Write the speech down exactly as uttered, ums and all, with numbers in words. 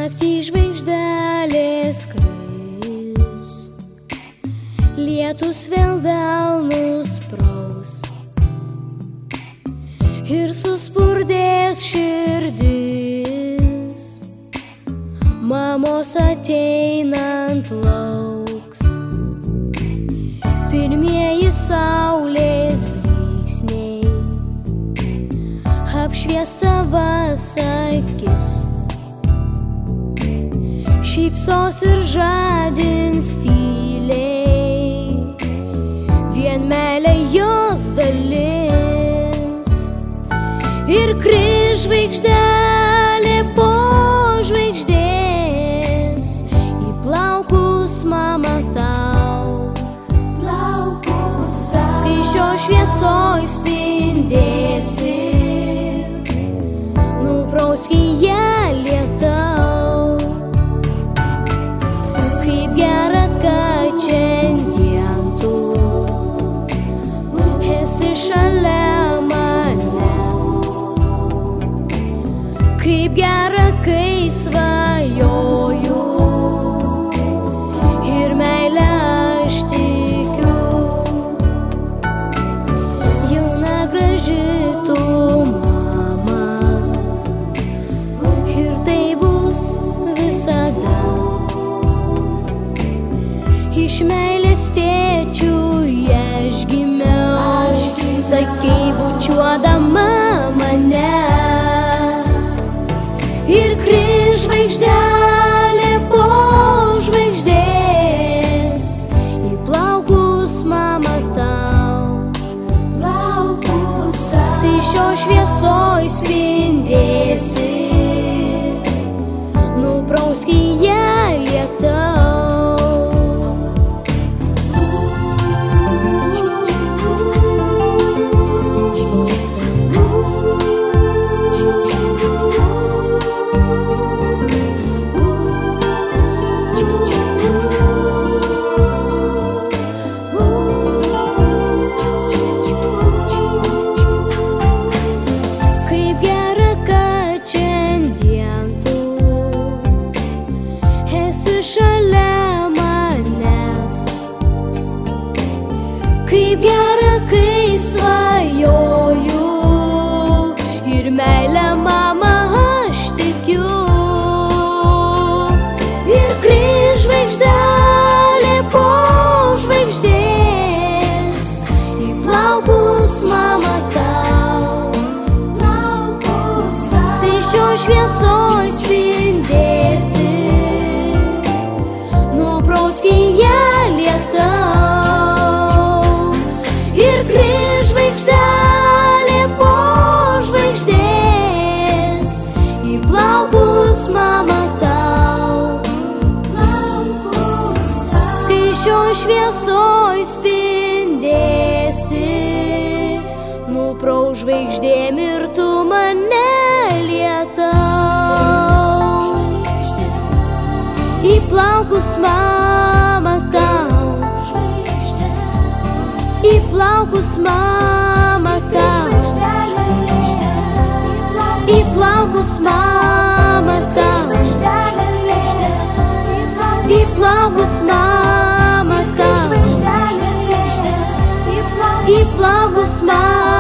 Naktį žvaigždelės kris, lietus vėl vėl nuspraus ir suspurdės širdis. Mamos ateinant lauks pirmieji saulės blyksniai, apšvies tavas akis, šypsos ir žadins tyliai, vien meilę jos dalins. Ir kris žvaigždelė po žvaigždės į plaukus, mama, tau. Plaukus tau. Skaisčio šviesoj spindėsi, nuprausk į ją lietau. Kaip gera, kad šiandien tu esi šalia manęs. Kaip gera, kai svajoju ir meilę aš tikiu. Jauna graži tu, mama, ir tai bus visada. Iš meilės tėčiui aš gimiau, sakei bučiuodama mane. Ir kris žvaigždelė po žvaigždės į plaukus, mama, tau. Plaukus tau. Skaisčio šviesoj spindėsi, nuprausk į ją lietau. Kaip gera, kai svajoju ir meilę, mama, aš tikiu. Ir kris žvaigždelė po žvaigždės į plaukus, mama, tau. Plaukus tau. Skaisčio šviesoj spindėsi, nuprausk į ją lietau. Šviesoj spindėsi, nuprausk žvaigždėm ir tu mane lietau. Į plaukus, mama, tau. Į plaukus, mama, tau. Į plaukus, mama, tau. Į plaukus, mama, tau. Į plaukus, mama.